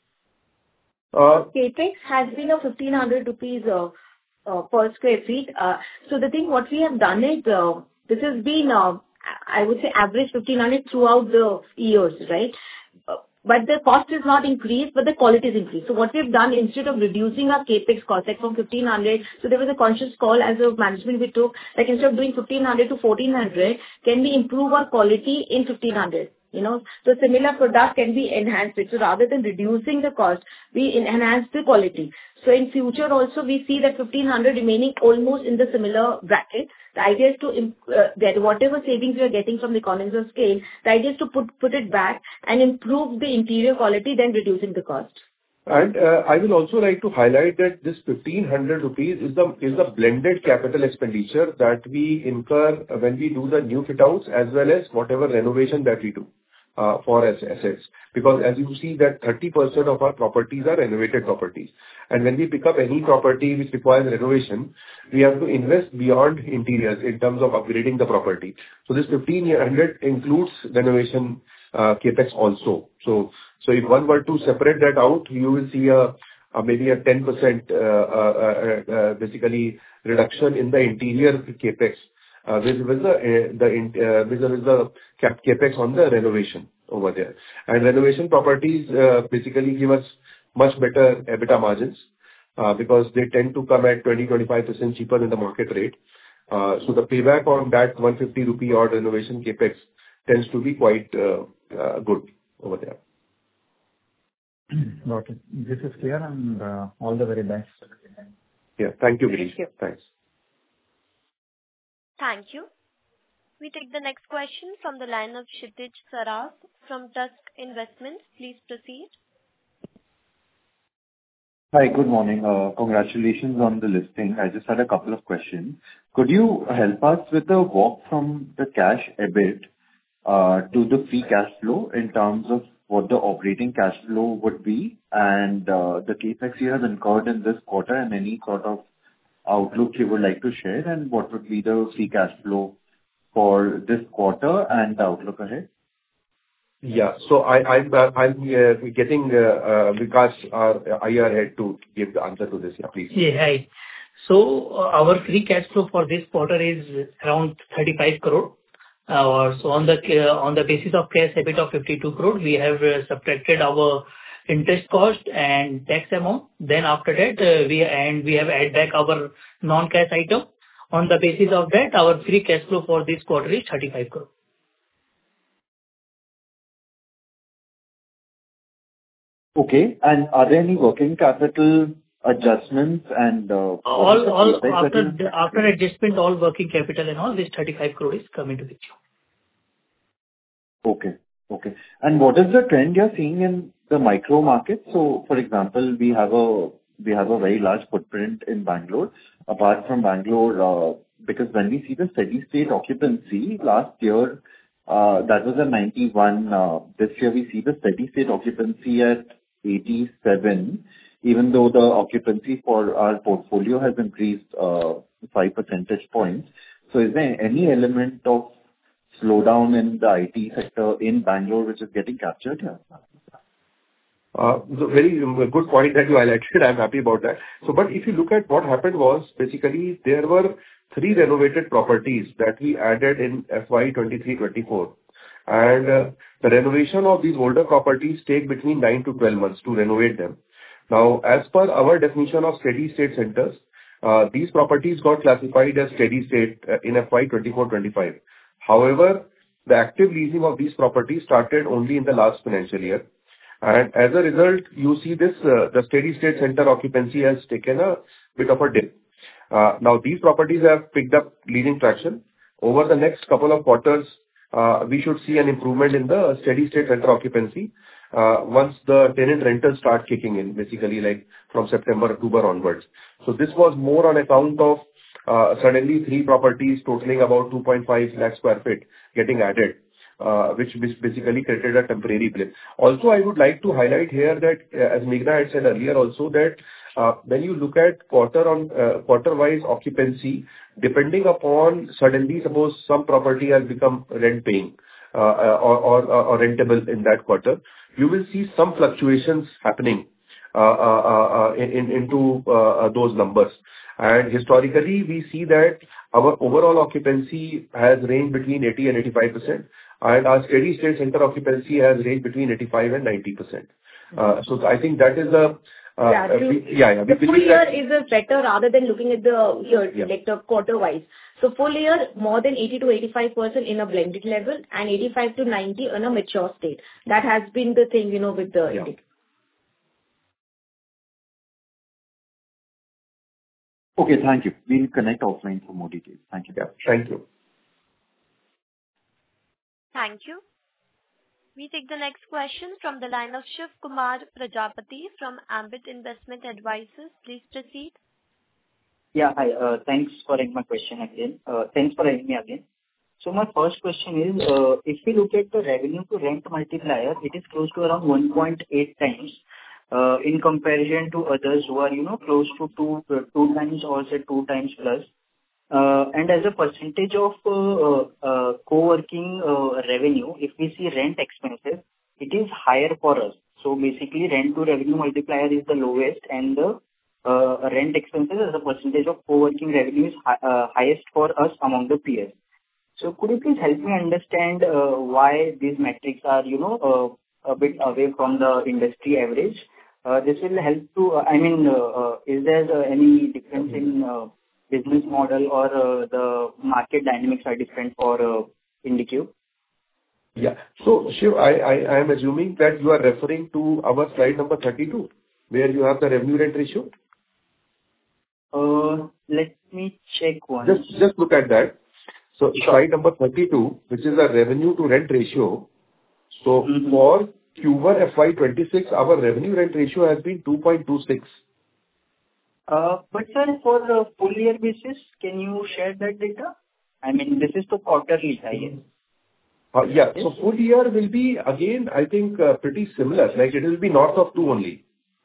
Uh, CapEx has been a fifteen hundred rupees uh, uh, per square feet. Uh, So the thing what we have done is, uh, this has been, uh, I would say, average fifteen hundred throughout the years, right? Uh, But the cost is not increased, but the quality is increased. So what we've done, instead of reducing our CapEx cost, like from fifteen hundred, so there was a conscious call as a management we took, like instead of doing fifteen hundred to fourteen hundred, can we improve our quality in fifteen hundred? You know, so similar product can be enhanced. So rather than reducing the cost, we en- enhance the quality. So in future also, we see that fifteen hundred remaining almost in the similar bracket. The idea is to imp- uh, that whatever savings we are getting from the economies of scale, the idea is to put put it back and improve the interior quality, then reducing the cost. And uh, I will also like to highlight that this fifteen hundred rupees is the is the blended capital expenditure that we incur when we do the new fit outs as well as whatever renovation that we do uh, for as assets. Because as you see that thirty percent of our properties are renovated properties. And when we pick up any property which requires renovation, we have to invest beyond interiors in terms of upgrading the property. So this fifteen hundred includes renovation uh, CapEx also. So so if one were to separate that out, you will see a uh, maybe a ten percent uh, uh, uh, uh, basically reduction in the interior capex, uh, with with the uh, the in- uh, with the with the cap- capex on the renovation over there. And renovation properties uh, basically give us much better EBITDA margins, uh, because they tend to come at twenty to twenty-five percent cheaper than the market rate. Uh, So the payback on that one hundred fifty rupee odd renovation capex tends to be quite uh, uh, good over there. Got it. This is clear, and uh, all the very best. Yeah. Thank you, Girish. Thank you. Thanks. Thank you. We take the next question from the line of Kshitij Saraf from Tusk Investments. Please proceed. Hi, good morning. Uh, Congratulations on the listing. I just had a couple of questions. Could you help us with the walk from the cash EBIT uh, to the free cash flow in terms of what the operating cash flow would be and uh, the CapEx you have incurred in this quarter and any sort of outlook you would like to share, and what would be the free cash flow for this quarter and the outlook ahead? Yeah. So I, I'm uh, I'm uh, getting uh, uh, Vikas, our I R head, to give the answer to this. Yeah, please. Yeah, hi. So uh, our free cash flow for this quarter is around thirty-five crore. Uh, So on the uh, on the basis of cash EBIT of fifty-two crore, we have uh, subtracted our interest cost and tax amount. Then after that, uh, we and we have add back our non-cash item. On the basis of that, our free cash flow for this quarter is thirty-five crore. Okay. And are there any working capital adjustments and uh, what is All the all CapEx that after you- the- after adjustment, all working capital and all, this thirty-five crore is coming to picture. Okay. Okay. And what is the trend you're seeing in the micro market? So, for example, we have a we have a very large footprint in Bangalore. Apart from Bangalore, uh, because when we see the steady state occupancy last year, uh, that was at ninety-one. Uh, this year we see the steady state occupancy at eighty-seven, even though the occupancy for our portfolio has increased uh, five percentage points. So, is there any element of slowdown in the I T sector in Bangalore, which is getting captured here? Uh, so Very um, good point that you highlighted. I'm happy about that. So, but if you look at what happened was, basically, there were three renovated properties that we added in F Y twenty-three twenty-four. And uh, the renovation of these older properties take between nine to twelve months to renovate them. Now, as per our definition of steady state centers, uh, these properties got classified as steady state uh, in F Y twenty-four twenty-five. However, the active leasing of these properties started only in the last financial year. And as a result, you see this, uh, the steady state center occupancy has taken a bit of a dip. Uh, Now, these properties have picked up leasing traction. Over the next couple of quarters, uh, we should see an improvement in the steady state center occupancy, uh, once the tenant rentals start kicking in, basically like from September, October onwards. So this was more on account of uh, suddenly three properties totaling about two point five lakh square feet getting added, uh, which which basically created a temporary blip. Also, I would like to highlight here that, uh, as Meghna had said earlier also, that uh, when you look at quarter on uh, quarter-wise occupancy, depending upon suddenly, suppose some property has become rent-paying uh, uh, or, or, or rentable in that quarter, you will see some fluctuations happening uh, uh, uh, in, in, into uh, those numbers. And historically, we see that our overall occupancy has ranged between eighty and eighty-five percent, and our steady state center occupancy has ranged between eighty-five and ninety percent. Uh, so I think that is a uh, Yeah, uh, true. we, yeah, yeah. We The full believe year that, is a better rather than looking at the year, Yeah. like the quarter-wise. So full year, more than eighty to eighty-five percent in a blended level and eighty-five to ninety on a mature state. That has been the thing, you know, with the Yeah. indicator. Okay, thank you. We'll connect offline for more details. Thank you. yeah. Thank you. Thank you. We take the next question from the line of Shiv Kumar Prajapati from Ambit Investment Advisors. Please proceed. Yeah, hi. Uh, Thanks for taking my question again. Uh, Thanks for having me again. So my first question is, uh, if we look at the revenue to rent multiplier, it is close to around one point eight times, uh, in comparison to others who are, you know, close to two, uh, two times or say two times plus. Uh, And as a percentage of uh, uh, co-working uh, revenue, if we see rent expenses, it is higher for us. So basically, rent to revenue multiplier is the lowest, and the uh, rent expenses as a percentage of co-working revenue is hi- uh, highest for us among the peers. So could you please help me understand uh, why these metrics are, you know, uh, a bit away from the industry average? Uh, This will help to, uh, I mean, uh, uh, is there uh, any difference in uh, business model or uh, the market dynamics are different for uh, IndiCube? Yeah. So, Shiv, I I I am assuming that you are referring to our slide number thirty-two, where you have the revenue rent ratio. Uh, Let me check once. Just just look at that. So slide number thirty-two, which is the revenue to rent ratio. So Mhm. for Q one F Y twenty-six, our revenue rent ratio has been two point two six. Uh, But sir, for the full year basis, can you share that data? I mean, this is the quarterly, I guess. Uh, Yeah. So full year will be, again, I think, uh, pretty similar. Like, it will be north of two only.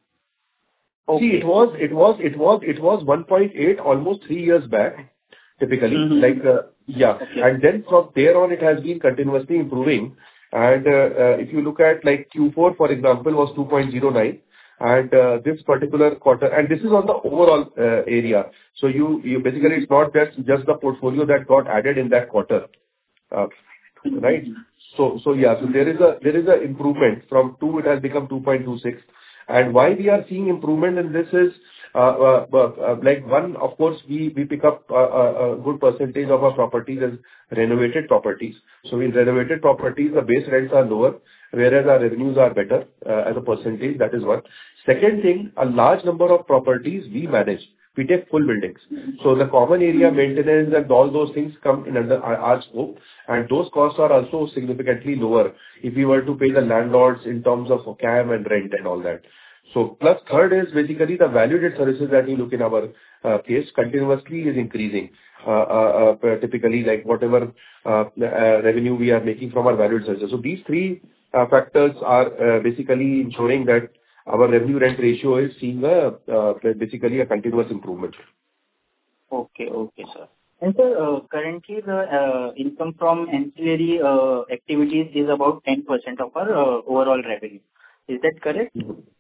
See, Okay. it was it was it was it was one point eight almost three years back, typically. Mhm. Like, uh, yeah. Okay. And then from there on, it has been continuously improving. And uh, uh, if you look at like Q four, for example, was two point zero nine. And uh, this particular quarter, and this is on the overall uh, area. So you you basically, it's not just just the portfolio that got added in that quarter. Uh, Right? So so yeah, so there is a there is a improvement. From two, it has become two point two six. And why we are seeing improvement in this is, uh uh uh, uh, like, one, of course, we we pick up uh, a a good percentage of our properties as renovated properties. So in renovated properties, the base rents are lower, whereas our revenues are better uh, as a percentage. That is one. Second thing, a large number of properties we manage. We take full buildings. So the common area maintenance and all those things come in under our our scope, and those costs are also significantly lower if we were to pay the landlords in terms of C A M and rent and all that. So plus third is basically the value-added services that we look in our uh, case continuously is increasing. Uh, uh, uh, Typically, like whatever uh, uh, revenue we are making from our value-added services. So these three uh, factors are uh, basically ensuring that our revenue rent ratio is seeing a uh, basically a continuous improvement. Okay, okay, sir. And sir, uh, currently the uh, income from ancillary uh, activities is about ten percent of our uh, overall revenue. Is that correct?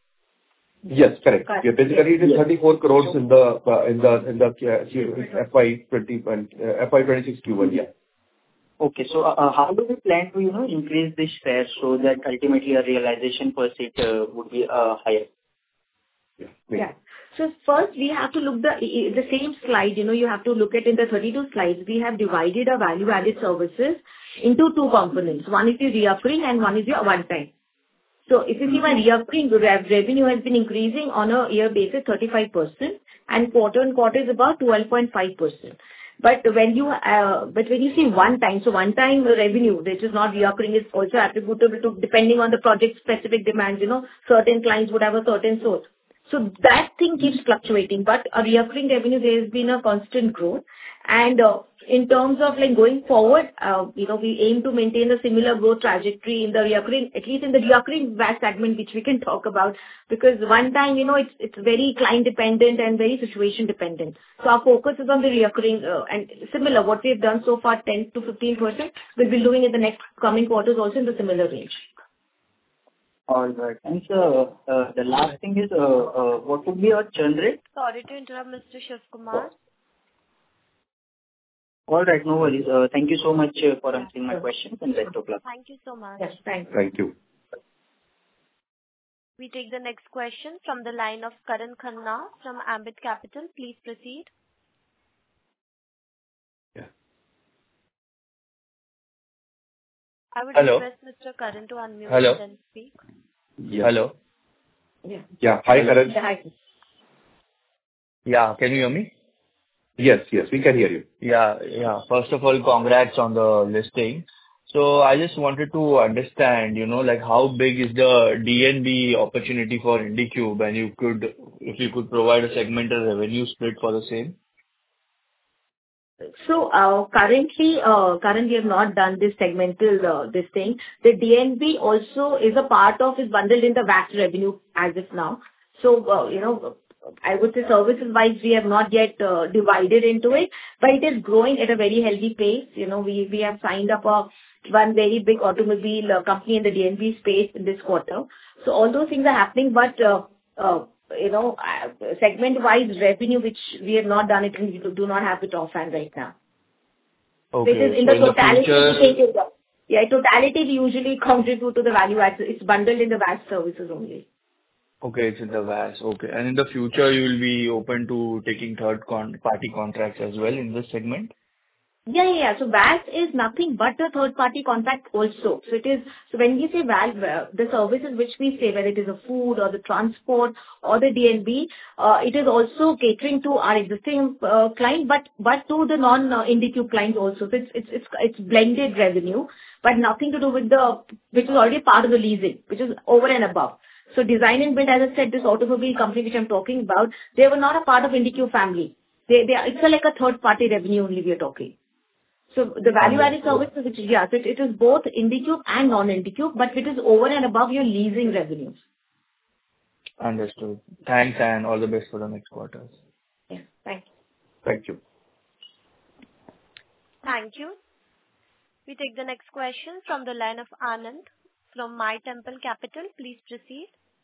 Yes, correct. Correct. Yeah, basically it is Yes. thirty-four crores in the uh, in the in the uh, F Y twenty and uh, F Y twenty-six Q one. Yeah. Okay. So, uh, uh, how do we plan to, you know, increase this share so that ultimately our realization per seat uh, would be uh, higher? Yeah. Yeah. So first we have to look the the same slide, you know, you have to look at in the thirty-two slides, we have divided our value-added services into two components. One is your reoccurring and one is your one-time. So if you see my reoccurring rev- revenue has been increasing on a year basis thirty-five percent, and quarter-on-quarter is about twelve point five percent. But when you uh, but when you see one time, so one time revenue, which is not reoccurring, is also attributable to, depending on the project specific demands, you know, certain clients would have a certain source. So that thing keeps fluctuating, but a recurring revenue, there has been a constant growth. And uh, in terms of like going forward, uh, you know, we aim to maintain a similar growth trajectory in the recurring, at least in the recurring V A S segment, which we can talk about, because one time, you know, it's it's very client dependent and very situation dependent. So our focus is on the recurring, uh, and similar, what we have done so far, ten to fifteen percent, we'll be doing in the next coming quarters also in the similar range. All right. And sir, uh, the last thing is, uh, uh, what would be our churn rate? Sorry to interrupt, Mister Shiv Kumar. All right, no worries. Uh, Thank you so much uh, for answering my questions, and best of luck. Thank you so much. Yes, thanks. Thank you. We take the next question from the line of Karan Khanna from Ambit Capital. Please proceed. Yeah. I would Hello. request Mister Karan to unmute Hello. and then speak. Yeah. Hello. Yeah. Yeah. Hi, Karan. Yeah, hi. Yeah, can you hear me? Yes, yes, we can hear you. Yeah, yeah. First of all, congrats on the listing. So I just wanted to understand, you know, like how big is the D N B opportunity for IndiCube, and you could, if you could provide a segmental revenue split for the same. So, uh, currently, uh, currently we have not done this segmental, uh, this thing. The D N B also is a part of, is bundled in the V A S revenue as of now. So, uh, you know, I would say services-wise, we have not yet uh, divided into it, but it is growing at a very healthy pace. You know, we we have signed up a one very big automobile uh, company in the D N B space in this quarter. So all those things are happening, but uh, uh, you know, uh, segment-wise revenue, which we have not done it, and we do not have it offhand right now. Okay. Because in So the in the totality, we take future, it up. Yeah, totality we usually contribute to the value add. It's bundled in the V A S services only. okay, it's in the V A S. Okay. And in the future, you will be open to taking third-party contracts as well in this segment? Yeah, yeah, yeah. So V A S is nothing but a third-party contract also. So it is, so when we say V A S, uh, the services which we say, whether it is a food or the transport or the D N B, uh, it is also catering to our existing uh, client, but but to the non-IndiCube clients also. So it's it's it's it's blended revenue, but nothing to do with the, which is already part of the leasing, which is over and above. So design and build, as I said, this automobile company which I'm talking about, they were not a part of IndiCube family. They they are, it's a, like a third-party revenue only we are talking. So the value-added services, which, yeah, so it, it is both IndiCube and non-IndiCube, but it is over and above your leasing revenues. Understood. Thanks, and all the best for the next quarters. Yeah, thank you. Thank you. Thank you. We take the next question from the line of Anand from My Temple Capital. Please proceed.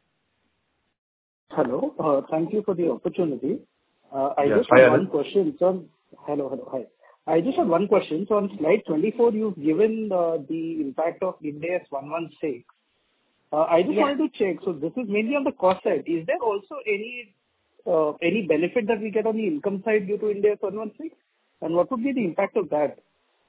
Hello. Uh, Thank you for the opportunity. Uh, I Yes. just Hi, have one Anand. question. So, hello, hello. Hi. I just have one question. So on slide twenty-four, you've given uh, the impact of Ind AS one sixteen. Uh, I just Yeah. wanted to check. So this is mainly on the cost side. Is there also any uh, any benefit that we get on the income side due to Ind AS one sixteen? And what would be the impact of that?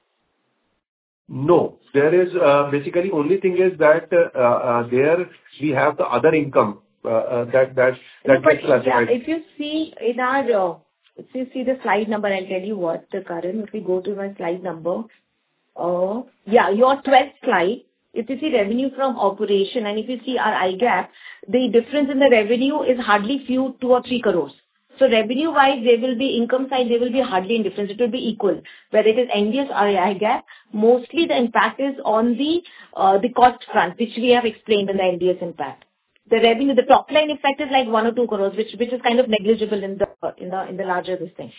No. There is uh, basically only thing is that uh, uh, there we have the other income uh, uh, that that No, that but gets classified. yeah, if you see in our, uh, if you see the slide number, I'll tell you what the current, if we go to my slide number, uh, yeah, your twelfth slide, if you see revenue from operation and if you see our I GAAP, the difference in the revenue is hardly few, two or three crores. So revenue-wise, there will be income side, there will be hardly any difference. It will be equal. Whether it is N D S or I GAAP, mostly the impact is on the uh, the cost front, which we have explained in the N D S impact. The revenue, the top line effect is like one or two crores, which which is kind of negligible in the in the in the larger this thing.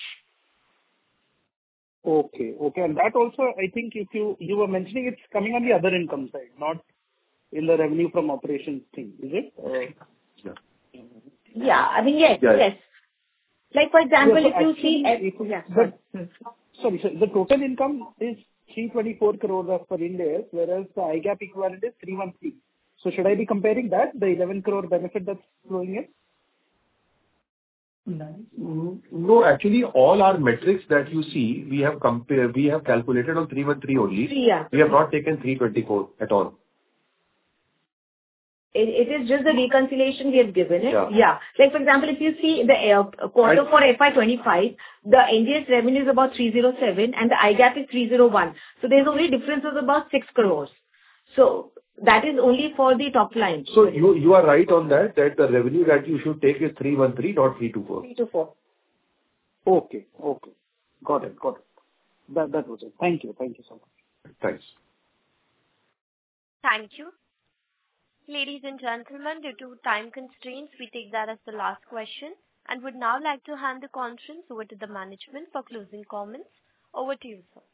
Okay. Okay. And that also, I think if you you were mentioning it's coming on the other income side, not in the revenue from operations thing, is it? Uh, Yeah. Yeah, I mean, yes, Yeah. yes. Like, for example, Yeah, so if you actually, see... eh, if- Yeah, the- sorry. Sorry, sir. The total income is three twenty-four crores as per Ind AS, whereas the I GAAP equivalent is three thirteen. So should I be comparing that, the eleven crore benefit that's flowing in? Mm, No, actually, all our metrics that you see, we have compared, we have calculated on three thirteen only. Yeah. We have not taken three twenty-four at all. It it is just the reconciliation we have given it. Yeah. Yeah. Like, for example, if you see the uh, quarter And- for F Y twenty-five, the N D S revenue is about three oh seven and the I GAAP is three oh one. So there's only difference of about six crores. So that is only for the top line. So you you are right on that, that the revenue that you should take is three thirteen, not three twenty-four. three to four. Okay. Okay. Got it. Got it. That that was it. Thank you. Thank you so much. Thanks. Thank you. Ladies and gentlemen, due to time constraints, we take that as the last question and would now like to hand the conference over to the management for closing comments. Over to you, sir.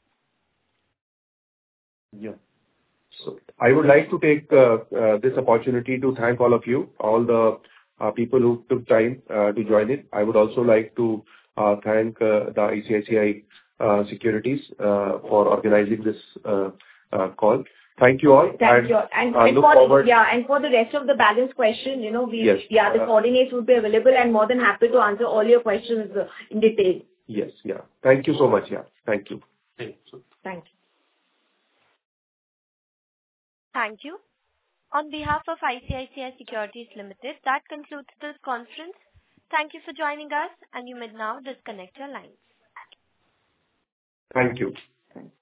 Yeah. So I would like to take uh, uh, this opportunity to thank all of you, all the uh, people who took time uh, to join in. I would also like to uh, thank uh, the I C I C I uh, Securities uh, for organizing this uh, uh, call. Thank you all. Thank you. And, uh, and look for forward. yeah, and for the rest of the balance question, you know, we Yes. yeah, the Uh, coordinates would be available and more than happy to answer all your questions uh, in detail. Yes. Yeah. Thank you so much. Yeah. Thank you. Thank you. Thank you. On behalf of I C I C I Securities Limited, that concludes this conference. Thank you for joining us, and you may now disconnect your lines. Thank you.